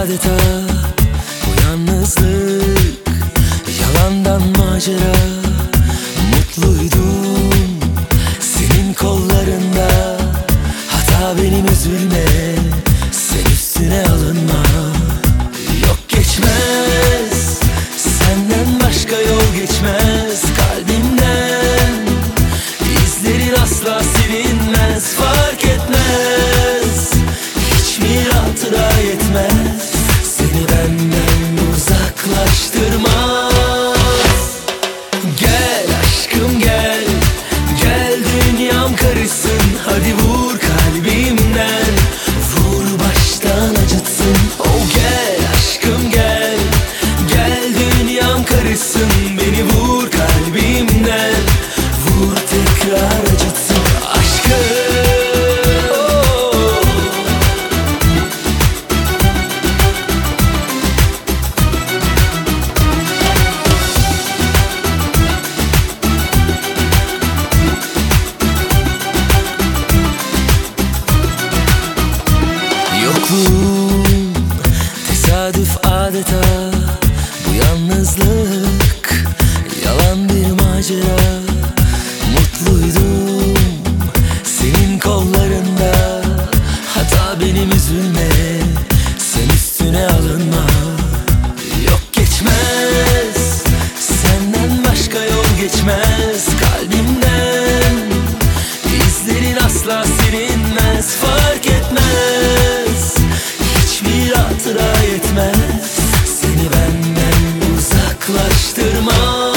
adeta bu yalnızlık, yalandan macera. Mutluydum senin kollarında, hata benim, üzülme sen, üstüne alınma. Yok geçmez, senden başka yol geçmez kalbimden. İzlerin asla silinmez, fark etmez, hiç mi hatıra yetmez seni benden uzaklaştırmaz. Gel aşkım gel, gel dünyam karışsın, hadi vur kalbimden, vur baştan acıtsın. Oh gel aşkım gel, gel dünyam karışsın, beni vur kalbimden, vur tekrar acıtsın aşkım. Yokluğum tesadüf adeta, bu yalnızlık yalan bir macera. Mutluydum senin kollarında, hata benim, üzülme sen, üstüne alınma. Yok geçmez, senden başka yol geçmez kalbimden. İzlerin asla silinmez, fark etmez, hiçbir hatıra yetmez seni benden uzaklaştırmaz.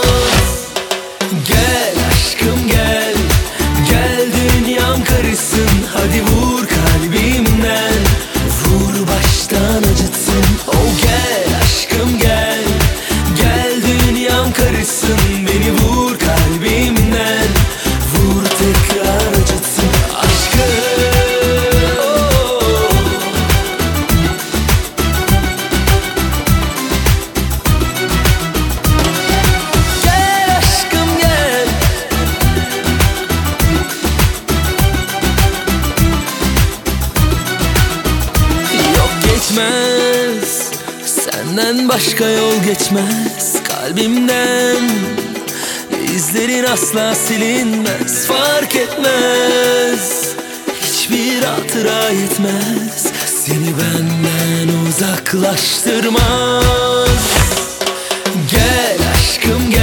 Gel aşkım gel, gel dünyam karışsın, hadi vur kalbimden, vur baştan acıtsın. Oh gel aşkım gel, gel dünyam karışsın, beni vur kalbimden, vur tekrar acıtsın aşkım. Gel aşkım gel, yok geçmez, senden başka yol geçmez kalbimden. İzlerin asla silinmez, fark etmez, hiçbir hatıra yetmez seni benden uzaklaştırmaz. Gel aşkım gel,